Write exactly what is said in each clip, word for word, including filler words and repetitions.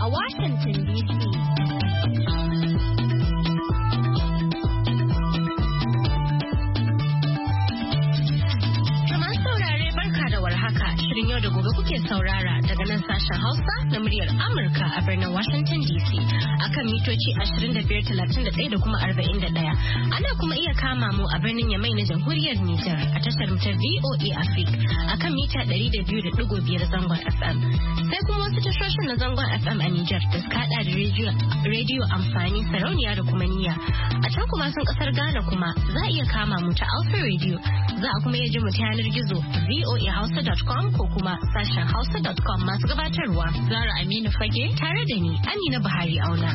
Washington D C. Shirin yau da gobe kuke saurara daga nan sashen Hausa na muryar Amurka a birnin Washington D C akan mitoci ashirin da biyar talatin da ɗaya da kuma arba'in da ɗaya. Ana kuma iya kama mu a birnin Yamai na Jamhuriyar Nijar a tashar ta V O A Africa akan mita ɗari da biyu da ɗigo biyar zangon F M. Sai kuma wasu tashoshin na zangon F M a Nijar da suka haɗa da rediyo amfani sarauniya da kuma niyya. A can kuma sun ƙasar Ghana kuma za a iya kama mu ta Alpha Radio. Za a kuma iya ji mu ta yanar gizo V O A Hausa dot com ko kuma sashen hausa dot com masu gabatarwa Zara Aminu Fage tare da ni Amina Buhari Auna.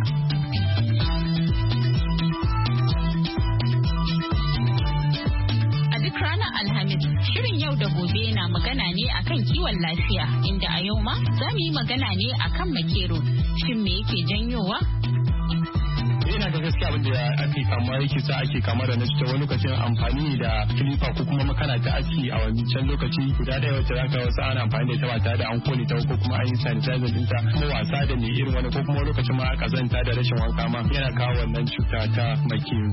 A duk ranar Alhamis, shirin yau da gobe na magana ne akan kiwon lafiya inda a yau ma za mu yi magana ne akan makero. Shin me yake janyowa? Yana da gaskiya abin da ake kama yake sa ake kama da nasu wani lokacin amfani da kilifa ko kuma makana ta aski a wancan lokaci guda ɗaya wacce zaka wasu ana amfani da ita ba tare da an kone ta ko kuma an yi sanitizer ɗinta ko wasa da ne irin wani ko kuma lokacin ma kazanta da rashin wanka ma yana kawo wannan cuta ta makero.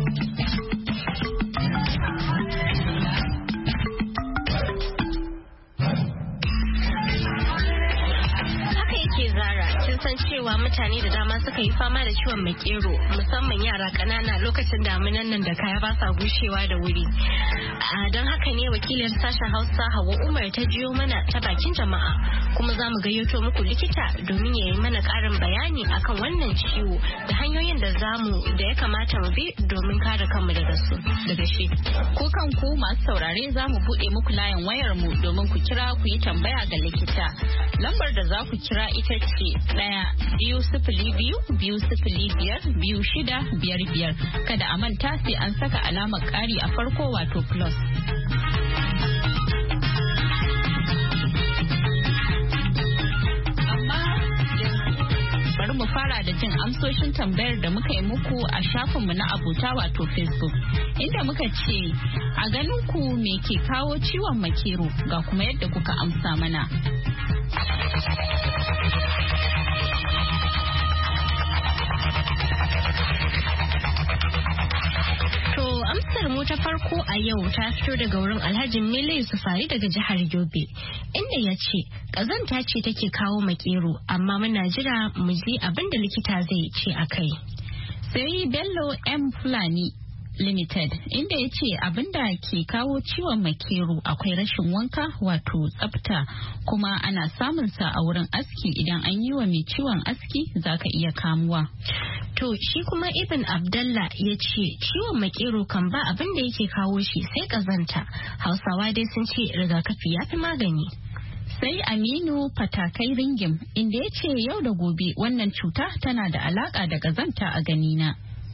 San cewa mutane da dama suka yi fama da ciwon makero musamman yara kanana lokacin damunan nan da kaya ba sa bushewa da wuri. Don haka ne wakilin sashen Hausa Hauwa Umar ta jiyo mana ta bakin jama'a kuma za mu gayyato muku likita domin ya yi mana karin bayani akan wannan ciwo da hanyoyin da zamu da ya kamata mu bi domin kare kanmu daga su daga shi. Ko kanku masu saurare za mu buɗe muku layin wayar mu domin ku kira ku yi tambaya ga likita. Lambar da za ku kira ita ce ɗaya biyu sifili biyu biyu sifili biyar biyu shida biyar biyar. Kada a manta sai an saka alamar ƙari a farko wato plus. Amma bari mu fara da jin amsoshin tambayar da muka yi muku a shafinmu na abota wato Facebook inda muka ce a ganin ku me ke kawo ciwon makero ga kuma yadda kuka amsa mana. Amsar mu ta farko a yau ta fito daga wurin Alhaji Mele Yusufari daga jihar Yobe, inda ya ce ƙazanta ce take kawo makero amma muna jira mu ji abin da likita zai ce a kai. Sai Bello M Fulani Limited inda ya ce abinda ke kawo ciwon makero akwai rashin wanka wato tsafta kuma ana samun sa a wurin aski idan an yi wa mai ciwon aski zaka iya kamuwa. To shi kuma Ibn Abdallah ya ce ciwon makero kan ba abin da yake kawo shi sai kazanta. Hausawa dai sun ce rigakafi ya fi magani. Sai Aminu Fatakai Ringim inda ya ce yau da gobe wannan cuta tana da alaka da kazanta a ganina.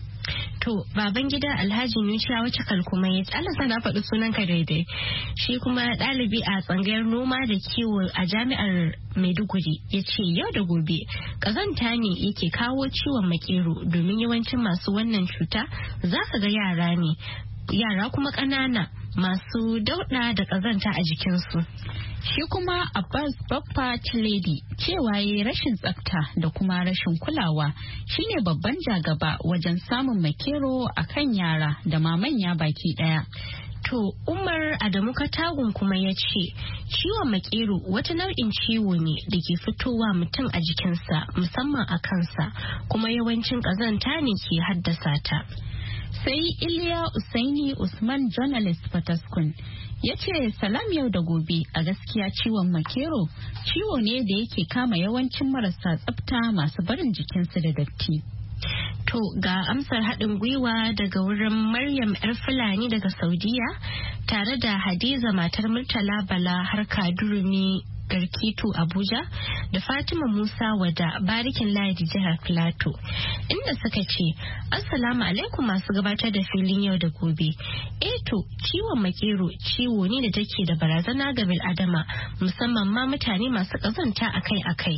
To baban gida Alhaji Nuciya wace kalkuma ya ce Allah sana faɗi sunanka daidai. Shi kuma ɗalibi a tsangayar noma da kiwo a jami'ar Maiduguri ya ce yau da gobe ƙazanta ne yake kawo ciwon makero domin yawancin masu wannan cuta za ka ga yara ne yara kuma ƙanana masu dauɗa da ƙazanta a jikinsu. Shi kuma Abbas Baffa Tiledi cewa yayi rashin tsafta da kuma rashin kulawa shine babban jagaba wajen samun makero a kan yara da ma manya baki daya. To Umar Adamu Katagun kuma ya ce ciwon makero wata nau'in ciwo ne da ke fitowa mutum a jikinsa musamman a kansa kuma yawancin ƙazanta ne ke haddasa ta. Sai Iliya Usaini Usman journalist Fataskun ya ce salam yau da gobe a gaskiya ciwon makero ciwo ne da yake kama yawancin marasa tsafta masu barin jikinsu da datti. To ga amsar haɗin gwiwa daga wurin Maryam 'yar Fulani daga Saudiya tare da Hadiza matar Murtala Bala har Kadurumi Garkitu Abuja da Fatima Musa Wada Barikin Ladi jihar Filato inda suka ce Assalamu alaikum masu gabatar da filin yau da gobe. Eto ciwon makero ciwo ne da take da barazana ga bil'adama musamman ma mutane masu ƙazanta akai-akai.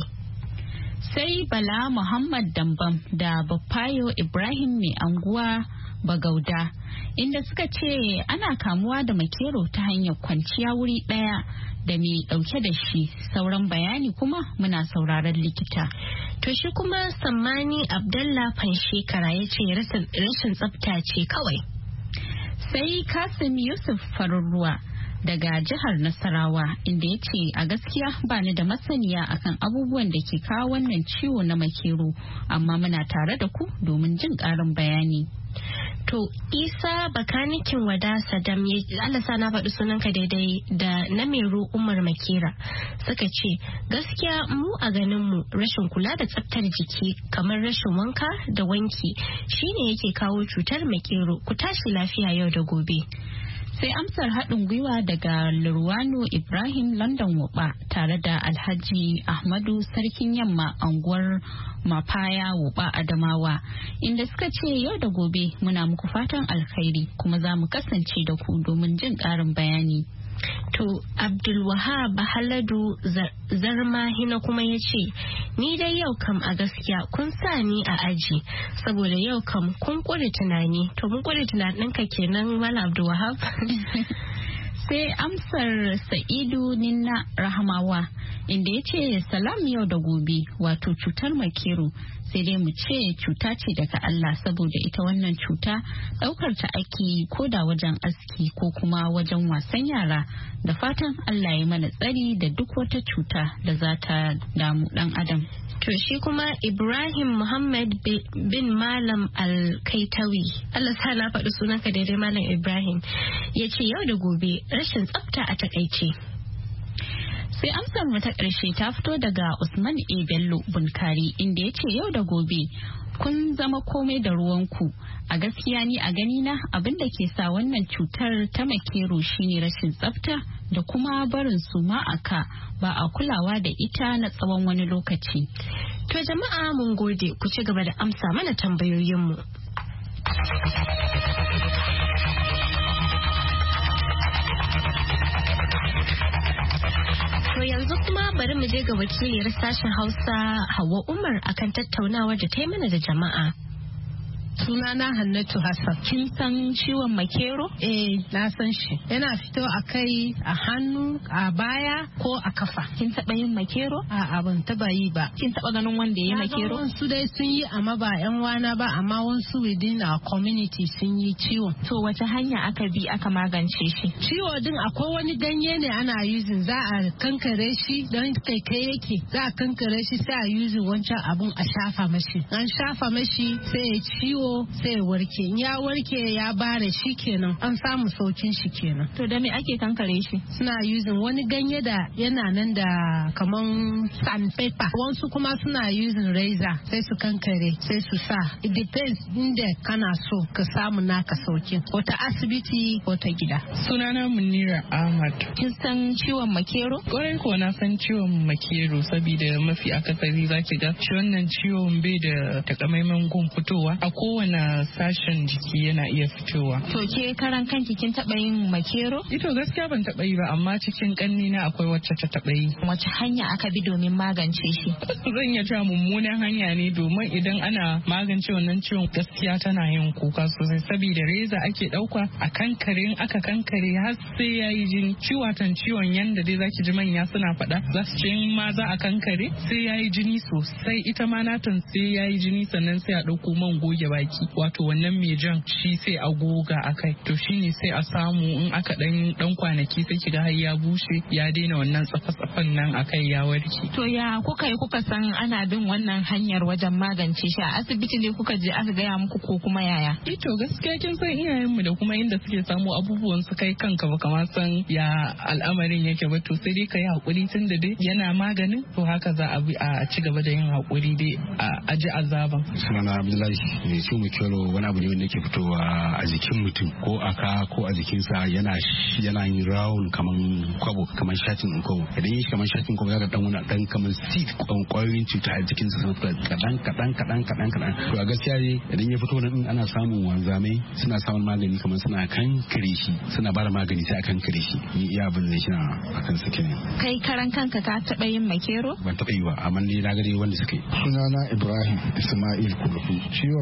Sai Bala Muhammad Dambam da Bafayo Ibrahim mai anguwa Bagauda inda suka ce ana kamuwa da makero ta hanyar kwanciya wuri ɗaya da mai ɗauke da shi. Sauran bayani kuma muna sauraron likita. To shi kuma Sammani Abdallah Fanshekara ya ce rashin tsafta ce kawai. Sai Kasim Yusuf Farurruwa daga jihar Nasarawa inda ya ce a gaskiya ba ni da masaniya akan abubuwan da ke kawo wannan ciwo na makero, amma muna tare da ku domin jin ƙarin bayani. To Isa bakanikin wada Sadam ya Allah sa na faɗi sunanka daidai da na Meru Umar Makera suka ce gaskiya mu a ganin mu rashin kula da tsaftar jiki kamar rashin wanka da wanki shine yake kawo cutar makero. Ku tashi lafiya yau da gobe. Sai amsar haɗin gwiwa daga Lurwano Ibrahim London Wuba tare da Alhaji Ahmadu Sarkin Yamma anguwar Mafaya Wuba Adamawa inda suka ce yau da gobe muna muku fatan alkhairi kuma za mu kasance da ku domin jin ƙarin bayani. To Abdulwahab Haladu Zarma Hina kuma ya ce ni dai yau kam a gaskiya kun sa ni a aji saboda yau kam kun ƙure tunani. To mun ƙure tunaninka kenan Malam Abdulwahab. Sai amsar Sa'idu Ninna Rahamawa inda ya ce salam yau da gobe wato cutar makero sai dai mu ce cuta ce daga Allah saboda ita wannan cuta daukar ta ake ko da wajen aski ko kuma wajen wasan yara da fatan Allah ya mana tsari da duk wata cuta da za ta damu dan adam. To shi kuma Ibrahim Muhammad bin Malam Al-Kaitawi, Allah sa na faɗi sunanka daidai Malam Ibrahim, ya ce yau da gobe rashin tsafta a takaice. Sai amsar mu ta ƙarshe ta fito daga Usman A. Bello Bunkari inda ya ce yau da gobe kun zama komai da ruwanku. A gaskiya ni a ganina abin da ke sa wannan cutar ta makero shine rashin tsafta da kuma barin su aka ba a kulawa da ita na tsawon wani lokaci. To jama'a mun gode ku ci gaba da amsa mana tambayoyinmu. To yanzu kuma bari mu je ga wakiliyar sashen Hausa Hauwa Umar akan tattaunawar da ta yi mana da jama'a. Sunana Hannatu Hassan. Kin san ciwon makero? Eh, na san shi. Yana fito a kai, a hannu, a baya ko a kafa. Kin taba yin makero? A'a ban taba yi ba. Kin taba ganin wanda ya yi makero? Wasu dai sun yi amma ba yan wana ba, amma wasu within our community sun yi ciwon. To wace hanya aka bi aka magance shi? Ciwo din akwai wani ganye ne ana using, za a kankare shi don kai kai yake. Za a kankare shi sai a using wancan abun a shafa mashi. An shafa mashi sai ya ciwo sai warke, in ya warke ya bare shi kenan, an samu saukin shi kenan. To da me ake kankare shi? Suna using wani ganye da yana nan da kaman sandpaper, wasu kuma suna using razor sai su kankare sai su sa. It depends inda kana so ka samu naka saukin, wata asibiti wata gida. Sunana Munira Ahmad. Kin san ciwon makero? Kwarai ko na san ciwon makero saboda mafi akasari zaki ga shi wannan ciwon bai da takamaiman gun fitowa a kowane sashen jiki yana iya fitowa. To ke karan kanki kin taba yin makero? Ito gaskiya ban taba yi ba amma cikin kanni na akwai wacce ta taba yi. Wace hanya aka bi domin magance shi? Zan iya cewa mummunan hanya ne domin idan ana magance wannan ciwon gaskiya tana yin kuka sosai saboda reza ake dauka a kankare, aka kankare har sai yayi jini. Ciwatan ciwon yanda dai zaki ji manya suna faɗa za su ce in ma za a kankare sai yayi jini sosai, ita ma natan sai yayi jini sannan sai a dauko man goge baki wato wannan mai jan shi sai a goga akai, to shine sai a samu in aka dan dan kwanaki sai kiga har ya bushe ya daina wannan tsafa-tsafan nan akai ya warke. To ya kuka yi kuka san ana bin wannan hanyar wajen magance shi? A asibiti ne kuka je aka gaya muku ko kuma yaya? Ito gaskiya kin san iyayenmu da kuma inda suke samu abubuwan su kai kanka ba kamar san ya al'amarin yake ba, to sai dai kai hakuri tun da dai yana maganin, to haka za a bi a ci gaba da yin hakuri dai a aji azaban. Sunana Abdullahi ne, ciwon makero wani abu ne wanda yake fitowa a jikin mutum ko a ka ko a jikinsa, yana yana yin round kaman kwabo, kaman shatin kwabo. Idan yi kaman shatin kwabo zaka dan wani dan kaman seed kwayoyin cuta a jikinsa sun fita kadan kadan kadan kadan kadan. To a gaskiya ne idan ya fito nan ana samun wanzamai suna samun magani kaman suna kankare shi, suna bada magani sai a kankare shi. Ni iya abin da shi na akan sake ne. Kai karan kanka ka taba yin makero? Ban taba yi ba amma ni na ga dai wanda suke. Sunana Ibrahim Ismail Kulfu. Ciwon makero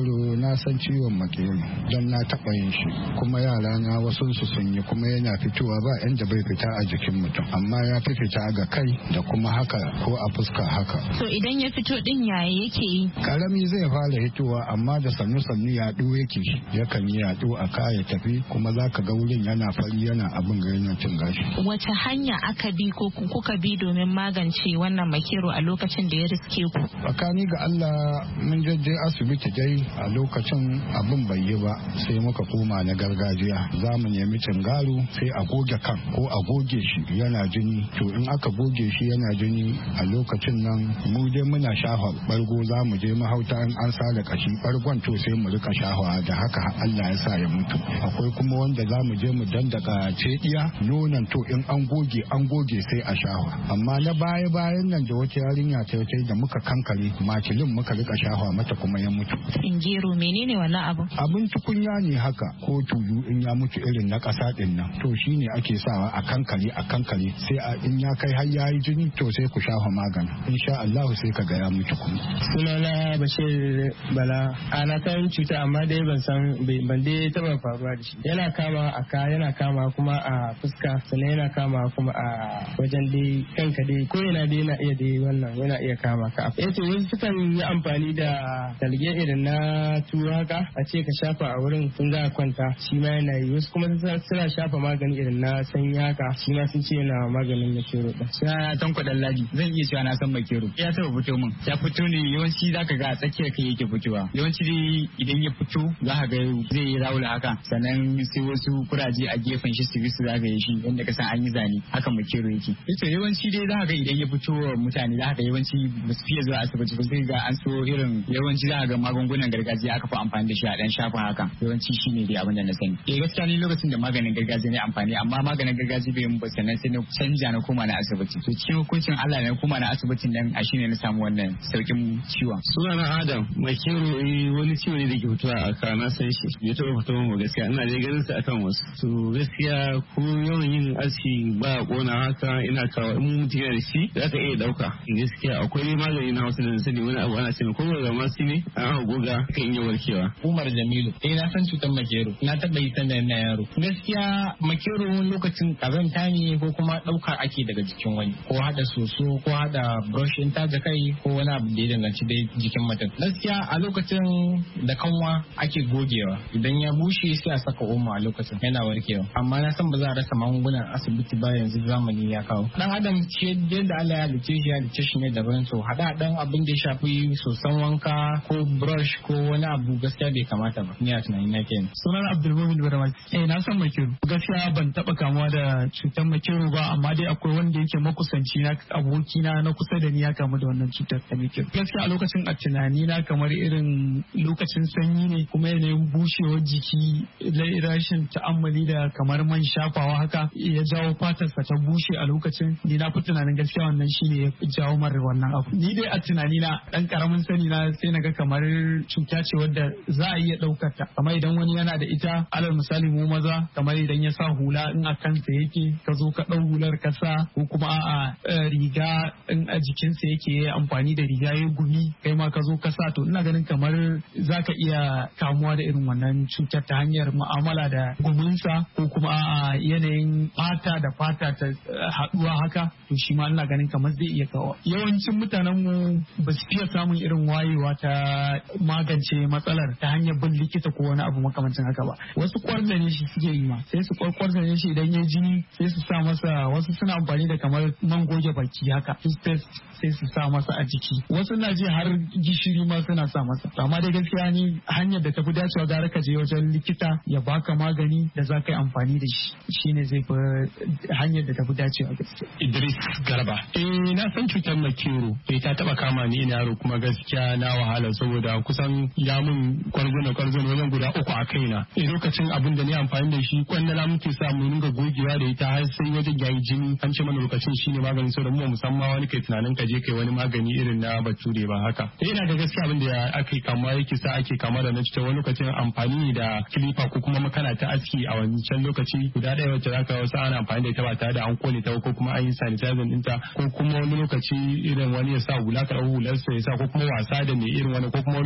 makero na san ciwon makero don na taɓa yin shi kuma yara na wasu su sun yi kuma yana fitowa ba inda bai fita a jikin mutum amma ya fi fita ga kai da kuma haka ko a fuska haka. To idan ya fito din yaya yake yi? Karami zai fara hitowa amma da sannu sannu yaɗo yake yakan yi yaɗo a kaya tafi kuma za ka ga wurin yana fari yana abin ga yana cin gashi. Wace hanya aka bi ko kuka bi domin magance wannan makero a lokacin da ya riske ku? Tsakani ga Allah mun je asibiti dai a lokacin abin bai yi ba sai muka koma na gargajiya za mu nemi cingaru sai a goge kan ko a goge shi yana jini to in aka goge shi yana jini a lokacin nan mu dai muna shafa bargo za mu je mahauta in an sa da kashi bargon to sai mu rika shafawa da haka Allah ya sa ya mutu. Akwai kuma wanda za mu je mu dandaka cediya nonon to in an goge an goge sai a shafa amma na baya bayan nan da wata yarinya ta wata da muka kankare makilin muka rika shafa mata kuma ya mutu. Ingero menene wannan abu? Abin tukunya ne haka ko tulu in ya mutu irin na ƙasa din nan to shine ake sawa a kankare a kankare sai a in ya kai har yayi jini to sai ku shafa magani insha Allah sai ka ga ya mutu kuma. Sunana Bashir Bala ana san cuta amma dai ban san ban dai taba faruwa da shi. Yana kama a ka yana kama kuma a fuska sannan yana kama kuma a wajen dai kanka dai ko yana dai yana iya dai wannan yana iya kama ka. Eh to wasu sukan yi amfani da talge irin na tuwo haka a ce ka shafa a wurin sun za kwanta shi ma yana yi wasu kuma suna shafa magani irin na sanyi haka shi ma sun ce yana maganin makero din. Suna Tanko Dallaji zan iya cewa na san makero ya taba fito min ya fito ne yawanci zaka ga a tsakiyar kai yake fitowa yawanci dai idan ya fito zaka ga zai yi rawula haka sannan sai wasu kuraje a gefen shi su bisu zaka yi shi inda ka san an yi zane haka makero yake. Ita yawanci dai zaka ga idan ya fito wa mutane zaka ga yawanci ba su fiye zuwa asibiti ba sai ga an so irin yawanci zaka ga magungunan gargajiya aka fi amfani da shi a dan shafa haka yawanci shine dai abin da na sani. Eh gaskiya ni lokacin da maganin gargajiya ne amfani amma maganin gargajiya bai mun ba sannan sai na canja na koma na asibiti. To cikin hukuncin Allah na koma na asibitin nan a shine na samu wannan saukin ciwon. Sunana Adam makero wani ciwo ne da ke fitowa a ka na san shi ya taɓa fitowa mu gaskiya ina dai ganin sa akan wasu. To gaskiya ko yawan yin aski ba kona haka ina kawo in mutum yana da shi za ka iya dauka. Gaskiya akwai magani na wasu da sani wani abu ana ce ko da masu ne an goga kan iya warkewa. Umar Jamilu eh na san cutar makero na taɓa yi sanda ina yaro. Gaskiya makero wani lokacin kazanta ne ko kuma ɗauka ake daga jikin wani ko hada soso ko hada brush in taja kai ko wani abu da ya danganci dai jikin mutum. Gaskiya a lokacin da kanwa ake gogewa idan ya bushe sai a saka omo a lokacin yana warkewa amma na san ba za a rasa magungunan asibiti ba yanzu zamani ya kawo. Dan adam ce yadda Allah ya halice shi ya halice shi ne daban so hada dan abin da ya shafi sosan wanka ko brush ko wani abu gaskiya bai kamata ba ni a tunanin na kenan. Sunan Abdulmumin Barma eh na san makero gaskiya ban taba kamuwa da cutar makero ba amma dai akwai wanda yake makusanci na aboki na na kusa da ni ya kamu da wannan cutar ta makero. Gaskiya a lokacin a tunani na kamar irin lokacin sanyi ne kuma yanayin bushewar jiki rashin ta'ammali da kamar man shafawa haka ya jawo fatarsa ta bushe a lokacin ni na fi tunanin gaskiya wannan shine ya jawo mara wannan abu. Ni dai a tunani na dan karamin sani na sai naga kamar cuta ce wadda za a iya daukar ta kamar idan wani yana da ita alal misali mu maza kamar idan ya sa hula in a kansa yake ka zo ka dau hular ka sa ko kuma a'a riga in a jikinsa yake amfani da riga ya gumi kai ma ka zo ka sa to ina ganin kamar zaka iya kamuwa da irin wannan cutar ta hanyar mu'amala da guminsa ko kuma a yanayin fata da fata ta haduwa haka to shi ma ina ganin kamar zai iya kawo. Yawancin mutanen mu ba su fiye samun irin wayewa ta magance matsalar ta hanyar bin likita ko wani abu makamancin haka ba. Wasu kwarzane shi suke yi ma sai su kwarzane shi idan ya jini sai su sa masa wasu suna amfani da kamar man goge baki haka sai su sa masa a jiki wasu na ji har gishiri ma suna sa masa amma dai gaskiya ni hanyar da tafi dacewa gara ka je wajen likita ya baka magani da za ka yi amfani da shi shine zai fi hanyar da tafi dacewa gaskiya. Idris Garba eh na san cutar makero eh ta taba kama ni ina yaro kuma gaskiya na wahala saboda kusan ya mun kwarzuna kwarzuna wajen guda uku a kaina eh lokacin abin da ni amfani da shi kwandala muke sa mu ringa gogewa da ita har sai wajen yayi jini an ce mana lokacin shine magani saboda mu musamman wani kai tunanin ka je kai wani magani irin na bature ba haka eh ina da gaskiya abin da ake kama yake sa ake kama da na cuta wani lokacin amfani da kilifa ko kuma makana ta aski a wancan lokaci guda ɗaya wacce zaka wasu ana amfani da ita ba tare da an kone ta ko kuma an yi sanitizing ɗinta ko kuma wani lokaci irin wani ya sa hula ka ɗau hular sa ya sa ko kuma wasa da mai irin wani ko kuma wani lokacin ma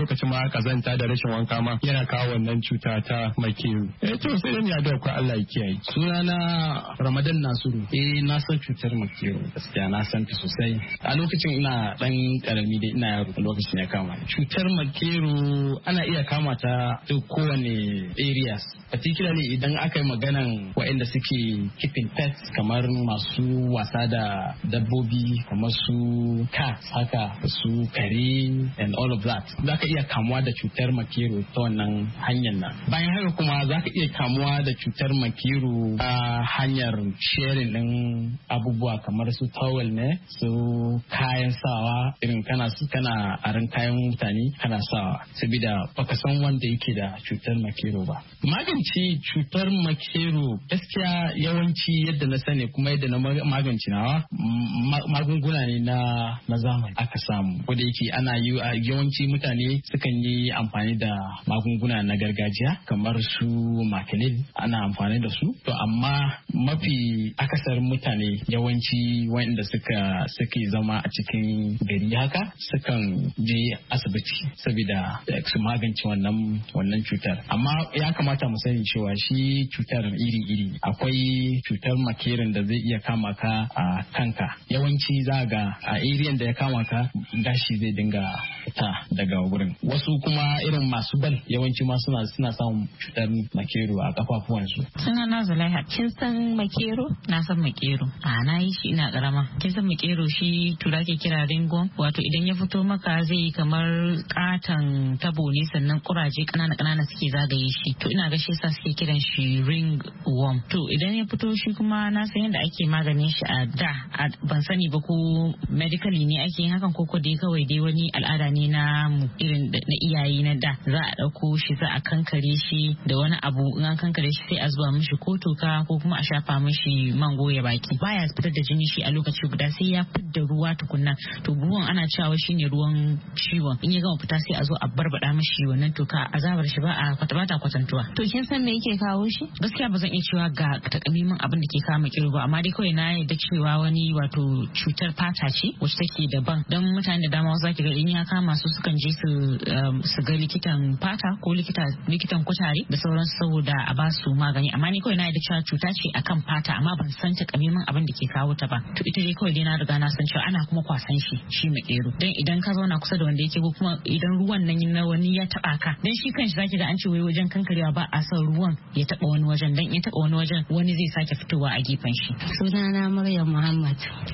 na kazanta da rashin wanka ma yana kawo wannan cuta ta makero. Eh to sai dan ya da ku Allah ya kiyaye. Sunana Ramadan Nasiru. Eh na san cutar makero gaskiya na san ta sosai. A lokacin ina dan karami da ina yaro lokacin ya kama. Cutar makero ana iya kama ta duk kowane areas. Particularly idan aka yi maganan waɗanda suke keeping pets kamar masu wasa da dabbobi kamar su cats haka su kare and all of that. Za ka iya kamuwa da cutar makero ta wannan hanyar nan. Bayan haka kuma za ka iya kamuwa da cutar makero ta hanyar sharing din abubuwa kamar su towel ne su kayan sawa irin kana kana aran kayan mutane kana sawa saboda baka san wanda yake da cutar makero ba. Magance cutar makero gaskiya yawanci yadda na sani kuma yadda na magance nawa magunguna ne na na zamani aka samu ko da yake ana yi yawanci mutane sukan yi amfani da magunguna na gargajiya kamar su makilin ana amfani da su to amma mafi akasarin mutane yawanci wanda suka suke zama a cikin gari haka sukan je asibiti saboda su magance wannan wannan cutar amma ya kamata mu sani cewa shi cutar iri-iri akwai cutar makerin da zai iya kama ka a kanka yawanci za ga a area da ya kama ka gashi zai dinga fita daga wurin wasu kuma irin masu bal yawanci ma suna suna samun cutar makero a kafafuwansu. Suna na Zulaiha kin san makero? Na san makero. A na yi shi ina karama. Kin san makero shi tura ke kira ringworm wato idan ya fito maka zai yi kamar katon tabo ne sannan kuraje kanana kanana suke zagaye shi. To ina ga shi yasa suke kiran shi ringworm. To idan ya fito shi kuma na san yadda ake maganin shi a da ban sani ba ko medically ne ake yin hakan koko dai kawai dai wani al'ada ne na mu irin na iyaye na da za a dauko shi za a kankare shi da wani abu in an kankare shi sai a zuba mishi ko toka ko kuma a shafa mishi man goya baki baya fitar da jini shi a lokaci guda sai ya fitar ruwa tukunna to ruwan ana cewa shine ruwan ciwon in ya gama fita sai a zo a barbada mishi wannan toka azabar shi ba a kwata bata kwatantuwa. To kin san me yake kawo shi? Gaskiya ba zan iya cewa ga takamaiman abin da ke kawo makero ba amma dai kawai na yarda cewa wani wato cutar fata ce wacce take daban don mutane da dama wasu zaki ga in ya kama su sukan je su su ga likitan fata ko likita likitan kutare da sauransu saboda a ba su magani amma ni kawai na yarda cewa cuta ce akan fata amma ban san takamaiman abin da ke kawo ta ba to ita dai kawai dai na riga na san cewa ana kuma kwasan shi shi makero dan idan ka zauna kusa da wanda yake ko kuma idan ruwan nan na wani ya taba ka dan shi kanshi zaki ga an ce wai wajen kankarewa ba a son ruwan ya taba wani wajen dan ya taba wani wajen wani zai sake fitowa a gefen shi. Sunana Maryam Muhammad.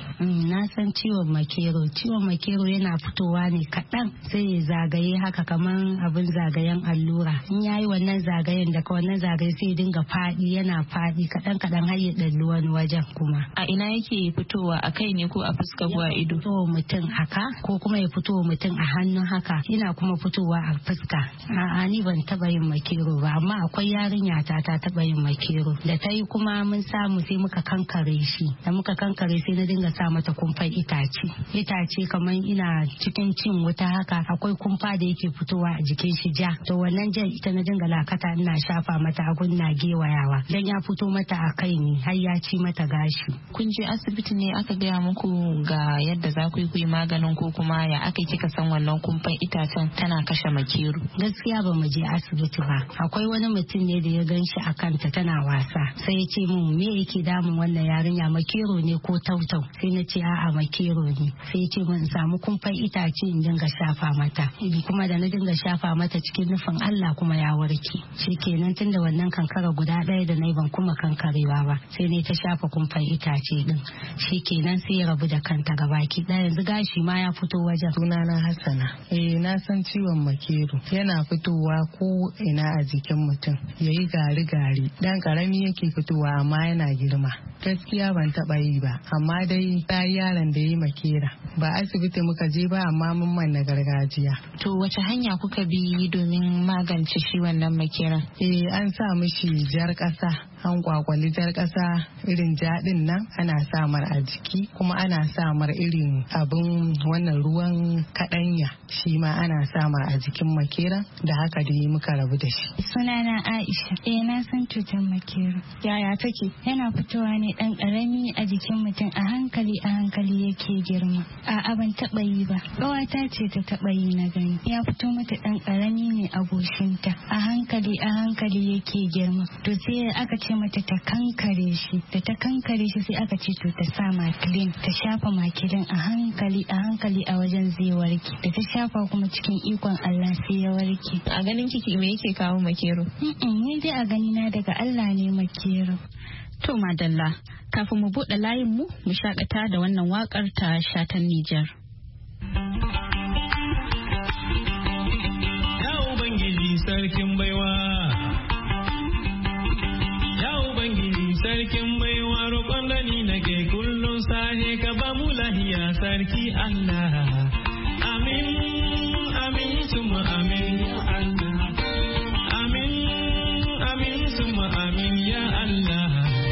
Na san ciwon makero ciwon makero yana fitowa ne kaɗan sai ya zagaye haka kaman abin zagayen allura in yayi wannan zagayen daga wannan zagaye sai dinga faɗi yana faɗi kaɗan kaɗan har ya ɗalli wani wajen kuma. A ina yake fitowa a kai ne ko a fuska ko a ido? Fitowa mutum haka ko kuma ya fitowa mutum a hannu haka yana kuma fitowa a fuska. A'a ni ban taɓa yin makero ba amma akwai yarinya ta ta taɓa yin makero da ta yi kuma mun samu sai muka kankare shi da muka kankare sai na dinga sa mata kumfan itace itace kamar ina cikin cin wuta haka akwai kumfa da yake fitowa a jikin shi ja to wannan jan ita na dinga lakata ina shafa mata agun na gewayawa dan ya fito mata a kai ne har ya ci mata gashi. Kun je asibiti ne aka gaya muku ga yadda za ku yi maganin ko kuma ya aka kika san wannan kumfan itacen tana kashe makero? Gaskiya ba mu je asibiti ba akwai wani mutum ne da ya gan shi a kanta tana wasa sai ya ce mun me yake damun wannan yarinya makero ne ko tautau sai na ce a'a makero ne sai ya ce mun samu kumfan itace in dinga shafa mata kuma da na dinga shafa mata cikin nufin Allah kuma ya warke shikenan tunda wannan kankara guda ɗaya da na ban kuma kankarewa ba sai ne ta shafa kumfan itace din shikenan sai ya rabu da kanta gabaki ɗaya yanzu gashi ma ya fito wajen. Sunana Hassana. Eh na san ciwon makero yana fitowa ko ina a jikin mutum yayi gari gari dan karami yake fitowa amma yana girma gaskiya ban taba yi ba amma dai ta yaron da yi makera ba asibiti muka je ba amma mun manna gargajiya. To wace hanya kuka bi domin magance shi wannan makera? Eh an sa mishi jar kasa an kwakwali jar ƙasa irin jaɗin nan ana samar a jiki kuma ana samar irin abin wannan ruwan kaɗanya shi ma ana samar a jikin makera da haka dai muka rabu da shi. Sunana Aisha. Eh na san cutar makero. Yaya take? Yana fitowa ne ɗan ƙarami a jikin mutum a hankali a hankali yake girma. A'a ban taɓa yi ba. Ƙawata ce ta taɓa yi na gani. Ya fito mata ɗan ƙarami ne a goshinta. A hankali a hankali yake girma. To sai aka ce mata ta kankare shi. Da ta kankare shi sai aka ce to ta sa makilin. Ta shafa makilin a hankali a hankali a wajen zai warke. Da ta shafa kuma cikin ikon Allah sai ya warke. A ganin kiki me yake kawo makero? Ni dai a gani na daga Allah ne makero. To madalla, kafin mu buɗe layin mu mu shakata da wannan wakar ta Shatan Nijar. Ya Ubangiji sarkin baiwa, ya Ubangiji sarkin baiwa, roƙon da ni nake kullum sahe ka ba mu lahiya sarki Allah. Amin, amin, suma amin ya Allah. Amin, amin, suma amin ya Allah.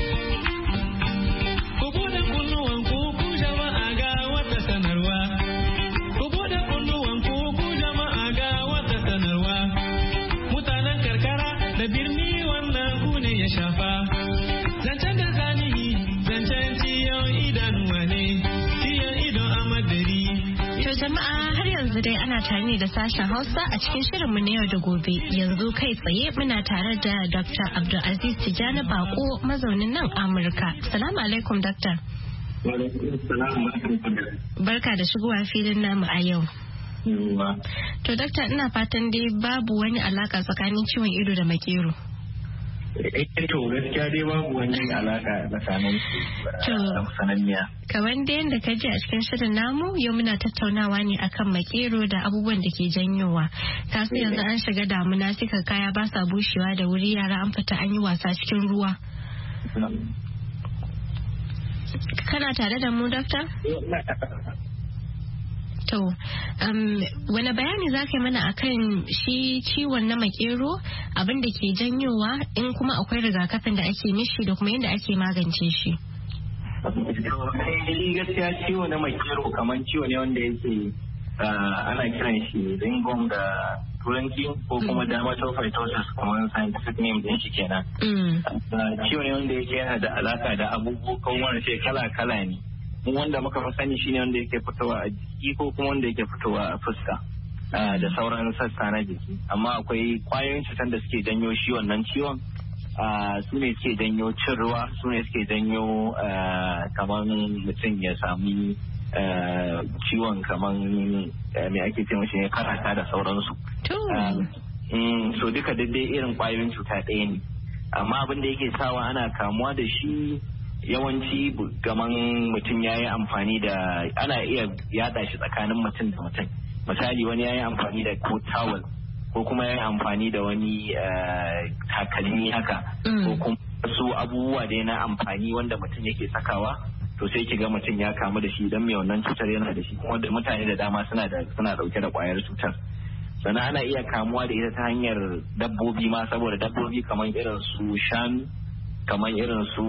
dai ana tare ne da sashen Hausa a cikin shirinmu na yau da gobe. Yanzu kai tsaye muna tare da Doctor Abdulaziz Tijjani Bako mazaunin nan Amurka. Salamu alaikum Doctor. Barka da shigowa filin namu a yau. To Doctor ina fatan dai babu wani alaka tsakanin ciwon ido da makero. Eh to gaskiya dai babu wani alaka tsakanin su sananniya. Kamar da yadda ka ji a cikin shirin namu yau muna tattaunawa ne akan makero da abubuwan da ke janyowa. Kasu yanzu an shiga damuna suka kaya ba sa bushewa da wuri, yara an fita an yi wasa cikin ruwa. Kana tare da mu Doctor? To, um, wani bayani za ka yi mana akan shi ciwon na makero, abin da ke janyowa, in kuma akwai rigakafin da ake mishi da kuma yadda ake magance shi? Gaskiya ciwo na makero kamar ciwo ne wanda yake ana kiran shi ringworm da turanci ko kuma dermatophytosis kamar scientific name din shi kenan. Ciwo ne wanda yake yana da alaka da abubuwan wanda ce kala-kala ne. Wanda muka fi sani shine wanda yake fitowa a jiki ko kuma wanda yake fitowa a fuska da sauran sassa na jiki, amma akwai kwayoyin cutar da suke janyo shi wannan ciwon, su ne suke janyo cin ruwa, su ne suke janyo kamar mutum ya sami ciwon kamar me ake ce mashi ne karata da sauransu. So duka daidai irin kwayoyin cuta ɗaya ne, amma abin da yake sawa ana kamuwa da shi yawanci gaman mutum ya yi amfani da, ana iya yada shi tsakanin mutum da mutum. Misali wani ya yi amfani da ko tawul ko kuma ya yi amfani da wani takalmi haka ko kuma su abubuwa da na amfani wanda mutum yake sakawa, to sai ki ga mutum ya kamu da shi don mai wannan cutar yana da shi, kuma da mutane da dama suna da suna dauke da kwayar cutar. Sannan ana iya kamuwa da ita ta hanyar dabbobi ma, saboda dabbobi kamar irin su shanu, kamar irin su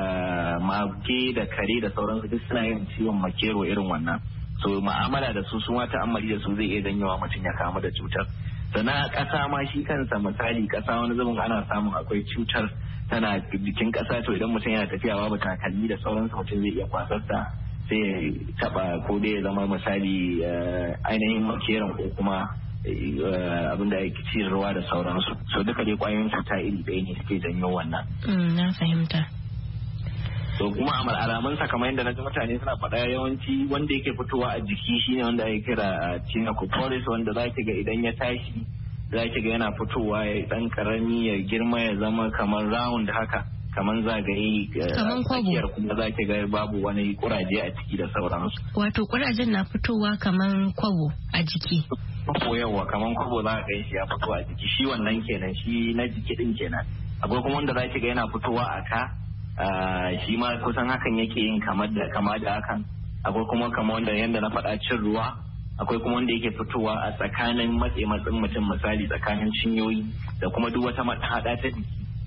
mage da kare da sauransu duk suna yin ciwon makero irin wannan. So ma'amala da su sun wata amali da su zai iya janyowa mutum ya kamu da cutar. Sannan ƙasa ma shi kansa, misali ƙasa wani zubin ana samun akwai cutar tana jikin ƙasa, to idan mutum yana tafiya babu takalmi da sauransu mutum zai iya kwasarta sai ya taɓa ko dai ya zama misali ainihin makeron ko kuma abin da ake ci ruwa da sauransu. So duka dai kwayoyin cuta iri ɗaya ne suke janyo wannan. Na fahimta. So kuma a alamunsa kamar yadda na ji mutane suna faɗa, yawanci wanda yake fitowa a jiki shine wanda ake kira cinacopolis, wanda za ki ga idan ya tashi za ki ga yana fitowa ya ɗan karami ya girma ya zama kamar round haka, kamar zagaye kamar kwabo, kuma za ki ga babu wani kuraje a ciki da sauransu. Wato kurajen na fitowa kamar kwabo a jiki. Ko yawa kamar kwabo za ka ga shi ya fito a jiki, shi wannan kenan, shi na jiki din kenan. Akwai kuma wanda za ki ga yana fitowa a ka, shi ma kusan hakan yake yin kamar da kama da hakan. Akwai kuma kamar wanda yanda na faɗa cin ruwa, akwai kuma wanda yake fitowa a tsakanin matse matsin mutum, misali tsakanin cinyoyi da kuma duk wata haɗa ta jiki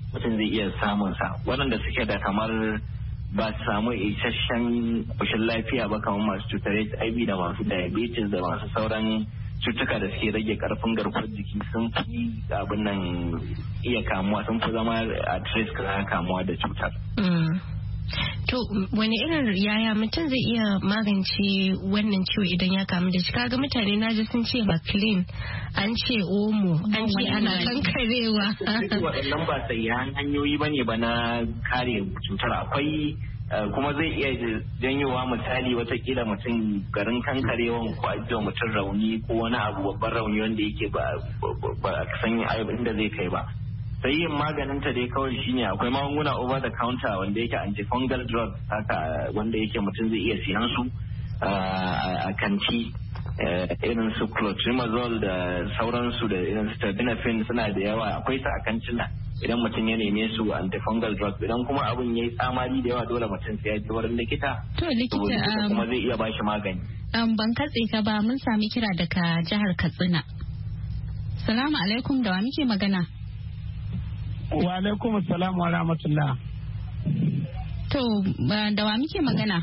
mutum zai iya samun sa. Waɗanda suke da kamar ba su samu isasshen ƙoshin lafiya ba kamar masu cutar H I V da masu diabetes da masu sauran cutuka da suke rage karfin garkuwar jiki sun fi abin nan iya kamuwa sun fi zama a risk na kamuwa da cutar. To wani irin yaya mutum zai iya magance wannan ciwo idan ya kamu da shi? Kaga mutane na ji sun ce Maclean, an ce Omo, an ce ana kankarewa. Waɗannan ba sayyan hanyoyi ba ne ba na kare cutar. Akwai kuma zai iya janyowa misali watakila mutum garin kankarewan ko ajiye mutum rauni ko wani abu babban rauni wanda yake ba a san inda zai kai ba. Sai yin maganin ta dai kawai shine akwai magunguna over the counter wanda yake antifungal drug haka wanda yake mutum zai iya siyan su a kanti irin su clotrimazole da sauransu da irin su terbinafine suna da yawa akwai su a kancina idan mutum ya neme su antifungal drug idan kuma abun yayi tsamari da yawa dole mutum sai ya je wurin likita to likita kuma zai iya bashi magani. Ban katse ka ba mun sami kira daga jihar Katsina. Salamu alaikum, da wa muke magana? Wa alaikum assalam wa rahmatullah. To da wa muke magana?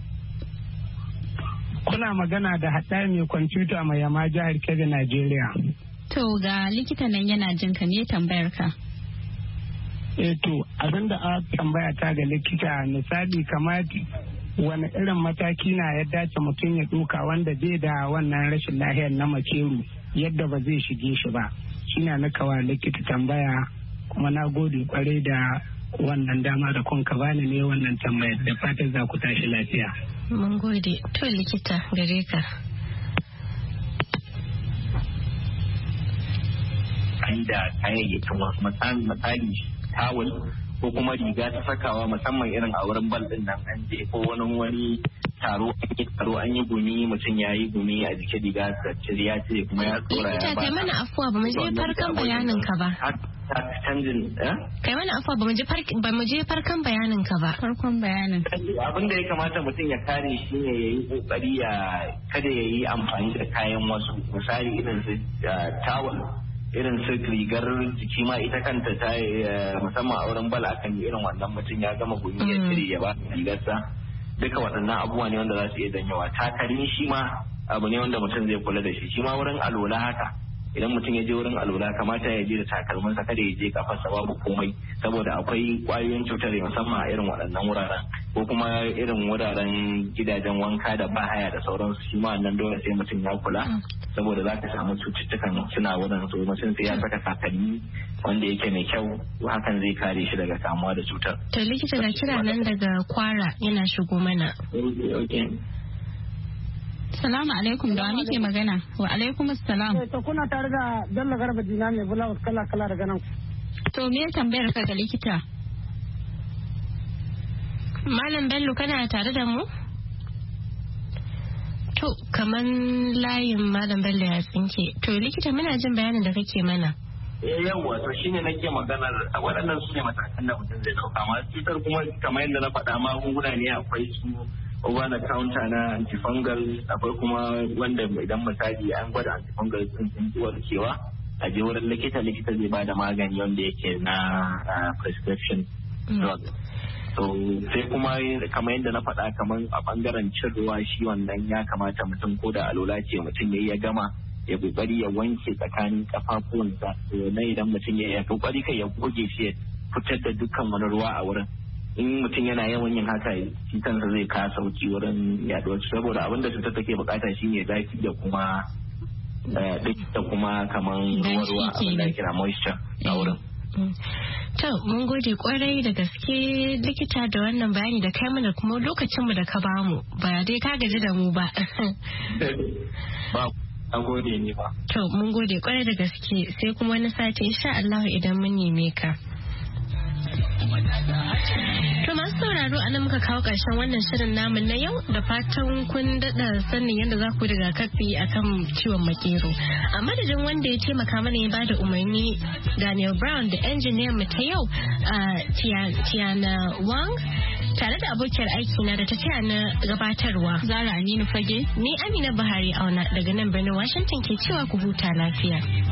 Kuna magana da haɗari mai kwamfuta mai yama jihar Kebbi, Najeriya. To ga likita nan yana jin ka, me tambayar ka? Eh to abinda a tambaya ta ga likita misali kamar wani irin mataki na ya dace mutum ya ɗauka wanda zai da wannan rashin lahiyar na makeru yadda ba zai shige shi ba. Shina na kawa likita tambaya kuma na gode kwarai da wannan dama da kun ka bani ne wannan tambayar da fatan za ku tashi lafiya. Mun gode. To likita gare ka. An da kayayyakin wasu misali tawul ko kuma riga ta sakawa musamman irin a wurin bal din nan an je ko wani wani taro an yi taro an yi gumi mutum ya yi gumi a jikin riga ta cire ya ce kuma ya tsora ya ba. Kai mana afuwa ba mu je farkan bayanin ka ba. Canjin eh? Kai mana afuwa ba mu je ba mu je farkan bayanin ka ba. Farkon bayanin. Abin da ya kamata mutum ya kare shi ne ya yi kokari ya kada ya yi amfani da kayan wasu misali irin su tawul irin su rigar jiki ma ita kanta ta musamman a wurin bala akan yi irin wannan mutum ya gama gumi ya cire ya ba rigarsa duka waɗannan abubuwa ne wanda za su iya janyowa takalmi shi ma abu ne wanda mutum zai kula da shi shi ma wurin alola haka idan mutum ya je wurin alola kamata ya je da takalminsa kada ya je kafarsa babu komai saboda akwai kwayoyin cutar musamman a irin waɗannan wuraren ko kuma irin wuraren gidajen wanka da bahaya da sauransu shi ma nan dole sai mutum ya kula saboda za ka samu cututtukan suna wurin so mutum sai ya saka takalmi wanda yake mai kyau hakan zai kare shi daga kamuwa da cutar. To likita ga kira nan daga Kwara yana shigo mana. Salamu alaikum, da wani ke magana? Wa alaikum assalam. To kuna tare da Bello Garba Dina mai bula kala kala daga nan. To me tambayar ka ga likita? Malam Bello kana tare da mu? To kaman layin Malam Bello ya tsinke. To likita muna jin bayanin da kake mana. Eh yawa to shine nake maganar waɗannan su ne matakan da mutum zai dauka amma cutar kuma kamar yadda na faɗa magunguna ne akwai su over the counter na antifungal akwai kuma wanda idan misali an gwada antifungal sun sun ji warkewa a je wurin likita likita zai bada magani wanda yake na prescription drug so sai kuma kamar yadda na faɗa kamar a bangaren cin ruwa shi wannan ya kamata mutum ko da alola ce mutum ya gama ya kokari ya wanke tsakanin kafafuwansa na idan mutum ya kokari kai ya goge shi ya fitar da dukkan wani ruwa a wurin in mutum yana yawan yin haka shi kansa zai ka sauki wurin yaduwar saboda abin da cutar take bukata shine zafi da kuma da kuma kaman ruwa ruwa abin da kira moisture a wurin. To mun gode kwarai da gaske likita da wannan bayani da kai mana kuma lokacin mu da ka bamu ba dai ka gaji da mu ba. Ba a gode ne ba. To mun gode kwarai da gaske sai kuma wani sati insha Allah idan mun neme ka. To masu sauraro a nan muka kawo ƙarshen wannan shirin namu na yau da fatan kun daɗa sanin yadda za ku daga kafi akan ciwon makero. A madadin wanda ya taimaka mana ya bada umarni Daniel Brown da injiniyan mu ta yau Tiana Wang tare da abokiyar aiki na da ta taya na gabatarwa Zara Aminu Fage ni Amina Buhari auna daga nan birnin Washington ke cewa ku huta lafiya.